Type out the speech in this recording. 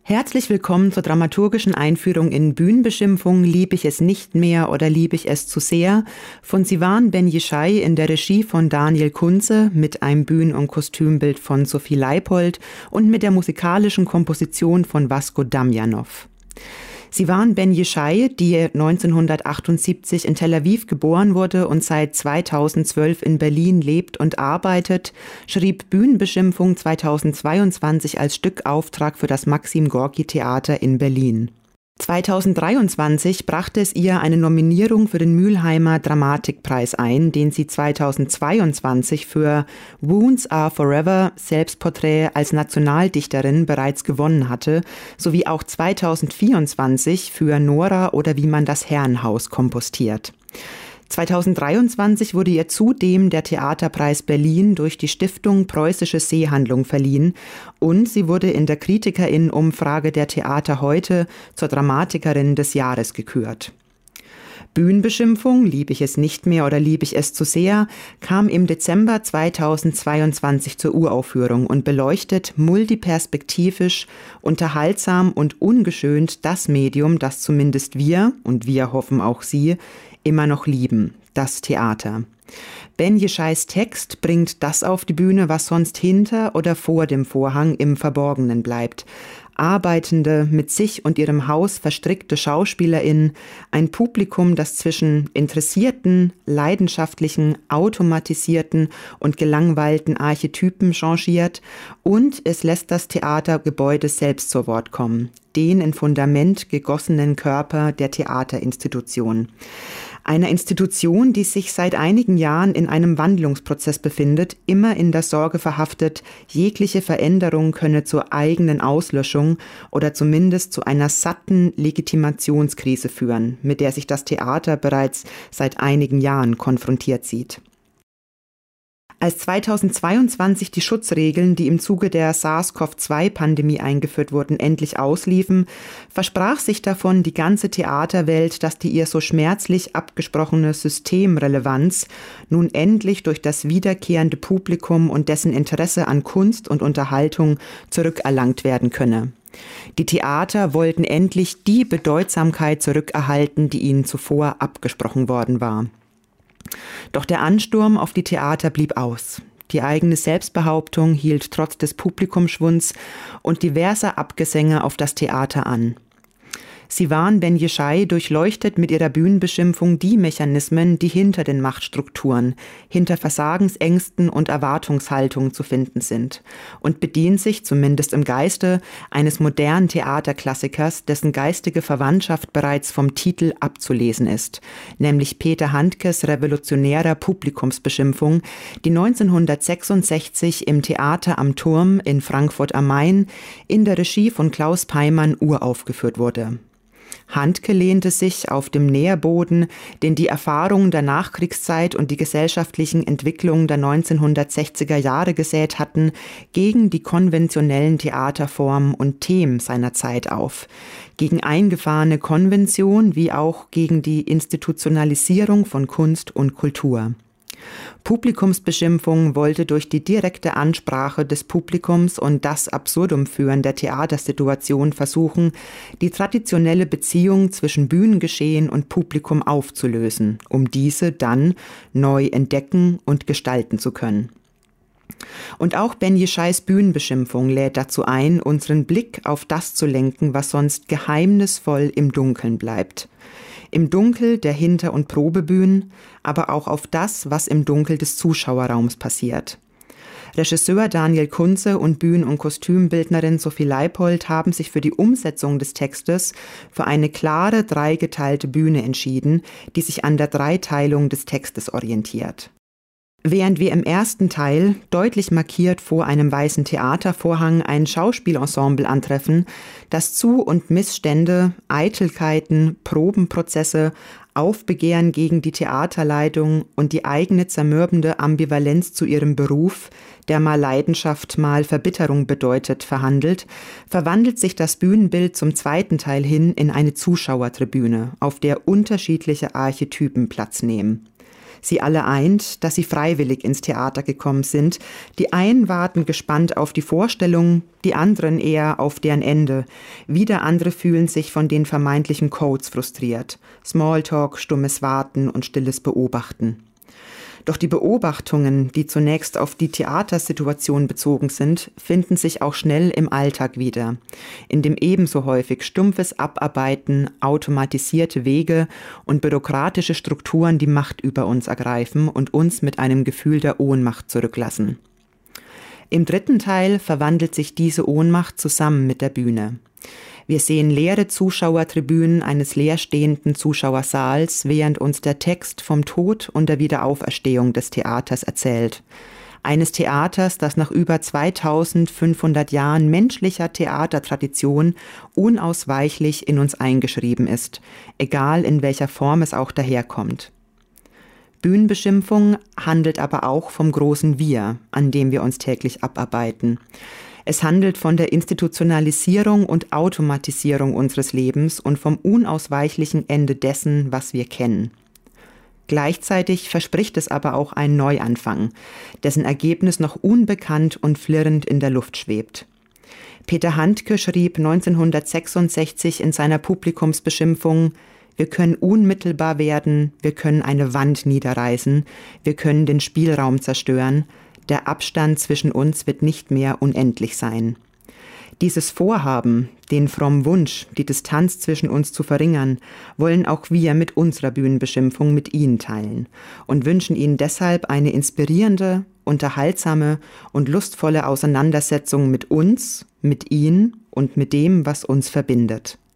Herzlich willkommen zur dramaturgischen Einführung in Bühnenbeschimpfung Lieb ich es nicht mehr oder lieb ich es zu sehr von Sivan Ben-Yishai in der Regie von Daniel Kunze mit einem Bühnen- und Kostümbild von Sophie Leipold und mit der musikalischen Komposition von Vasko Damjanov. Sivan Ben-Yishai, die 1978 in Tel Aviv geboren wurde und seit 2012 in Berlin lebt und arbeitet, schrieb Bühnenbeschimpfung 2022 als Stückauftrag für das Maxim Gorki Theater in Berlin. 2023 brachte es ihr eine Nominierung für den Mülheimer Dramatikpreis ein, den sie 2022 für Wounds Are Forever Selbstporträt als Nationaldichterin bereits gewonnen hatte, sowie auch 2024 für Nora oder wie man das Herrenhaus kompostiert. 2023 wurde ihr zudem der Theaterpreis Berlin durch die Stiftung Preußische Seehandlung verliehen und sie wurde in der KritikerInnen-Umfrage der Theater heute zur Dramatikerin des Jahres gekürt. Bühnenbeschimpfung, lieb ich es nicht mehr oder lieb ich es zu sehr, kam im Dezember 2022 zur Uraufführung und beleuchtet multiperspektivisch, unterhaltsam und ungeschönt das Medium, das zumindest wir, und wir hoffen auch Sie, immer noch lieben, das Theater. Ben-Yishais Text bringt das auf die Bühne, was sonst hinter oder vor dem Vorhang im Verborgenen bleibt. Arbeitende, mit sich und ihrem Haus verstrickte SchauspielerInnen, ein Publikum, das zwischen interessierten, leidenschaftlichen, automatisierten und gelangweilten Archetypen changiert und es lässt das Theatergebäude selbst zu Wort kommen, den in Fundament gegossenen Körper der Theaterinstitution. Einer Institution, die sich seit einigen Jahren in einem Wandlungsprozess befindet, immer in der Sorge verhaftet, jegliche Veränderung könne zur eigenen Auslöschung oder zumindest zu einer satten Legitimationskrise führen, mit der sich das Theater bereits seit einigen Jahren konfrontiert sieht. Als 2022 die Schutzregeln, die im Zuge der SARS-CoV-2-Pandemie eingeführt wurden, endlich ausliefen, versprach sich davon die ganze Theaterwelt, dass die ihr so schmerzlich abgesprochene Systemrelevanz nun endlich durch das wiederkehrende Publikum und dessen Interesse an Kunst und Unterhaltung zurückerlangt werden könne. Die Theater wollten endlich die Bedeutsamkeit zurückerhalten, die ihnen zuvor abgesprochen worden war. Doch der Ansturm auf die Theater blieb aus. Die eigene Selbstbehauptung hielt trotz des Publikumsschwunds und diverser Abgesänge auf das Theater an. Sivan Ben-Yishai durchleuchtet mit ihrer Bühnenbeschimpfung die Mechanismen, die hinter den Machtstrukturen, hinter Versagensängsten und Erwartungshaltungen zu finden sind und bedient sich, zumindest im Geiste, eines modernen Theaterklassikers, dessen geistige Verwandtschaft bereits vom Titel abzulesen ist, nämlich Peter Handkes revolutionärer Publikumsbeschimpfung, die 1966 im Theater am Turm in Frankfurt am Main in der Regie von Klaus Peimann uraufgeführt wurde. Handke lehnte sich auf dem Nährboden, den die Erfahrungen der Nachkriegszeit und die gesellschaftlichen Entwicklungen der 1960er Jahre gesät hatten, gegen die konventionellen Theaterformen und Themen seiner Zeit auf, gegen eingefahrene Konvention wie auch gegen die Institutionalisierung von Kunst und Kultur. Publikumsbeschimpfung wollte durch die direkte Ansprache des Publikums und das Absurdumführen der Theatersituation versuchen, die traditionelle Beziehung zwischen Bühnengeschehen und Publikum aufzulösen, um diese dann neu entdecken und gestalten zu können. Und auch Ben-Yishais Bühnenbeschimpfung lädt dazu ein, unseren Blick auf das zu lenken, was sonst geheimnisvoll im Dunkeln bleibt. Im Dunkel der Hinter- und Probebühnen, aber auch auf das, was im Dunkel des Zuschauerraums passiert. Regisseur Daniel Kunze und Bühnen- und Kostümbildnerin Sophie Leipold haben sich für die Umsetzung des Textes für eine klare dreigeteilte Bühne entschieden, die sich an der Dreiteilung des Textes orientiert. Während wir im ersten Teil, deutlich markiert vor einem weißen Theatervorhang, ein Schauspielensemble antreffen, das Zu- und Missstände, Eitelkeiten, Probenprozesse, Aufbegehren gegen die Theaterleitung und die eigene zermürbende Ambivalenz zu ihrem Beruf, der mal Leidenschaft, mal Verbitterung bedeutet, verhandelt, verwandelt sich das Bühnenbild zum zweiten Teil hin in eine Zuschauertribüne, auf der unterschiedliche Archetypen Platz nehmen. Sie alle eint, dass sie freiwillig ins Theater gekommen sind. Die einen warten gespannt auf die Vorstellung, die anderen eher auf deren Ende. Wieder andere fühlen sich von den vermeintlichen Codes frustriert. Smalltalk, stummes Warten und stilles Beobachten. Doch die Beobachtungen, die zunächst auf die Theatersituation bezogen sind, finden sich auch schnell im Alltag wieder, in dem ebenso häufig stumpfes Abarbeiten, automatisierte Wege und bürokratische Strukturen die Macht über uns ergreifen und uns mit einem Gefühl der Ohnmacht zurücklassen. Im dritten Teil verwandelt sich diese Ohnmacht zusammen mit der Bühne. Wir sehen leere Zuschauertribünen eines leerstehenden Zuschauersaals, während uns der Text vom Tod und der Wiederauferstehung des Theaters erzählt. Eines Theaters, das nach über 2500 Jahren menschlicher Theatertradition unausweichlich in uns eingeschrieben ist, egal in welcher Form es auch daherkommt. Bühnenbeschimpfung handelt aber auch vom großen Wir, an dem wir uns täglich abarbeiten. Es handelt von der Institutionalisierung und Automatisierung unseres Lebens und vom unausweichlichen Ende dessen, was wir kennen. Gleichzeitig verspricht es aber auch einen Neuanfang, dessen Ergebnis noch unbekannt und flirrend in der Luft schwebt. Peter Handke schrieb 1966 in seiner Publikumsbeschimpfung: Wir können unmittelbar werden, wir können eine Wand niederreißen, wir können den Spielraum zerstören. Der Abstand zwischen uns wird nicht mehr unendlich sein. Dieses Vorhaben, den frommen Wunsch, die Distanz zwischen uns zu verringern, wollen auch wir mit unserer Bühnenbeschimpfung mit Ihnen teilen und wünschen Ihnen deshalb eine inspirierende, unterhaltsame und lustvolle Auseinandersetzung mit uns, mit Ihnen und mit dem, was uns verbindet.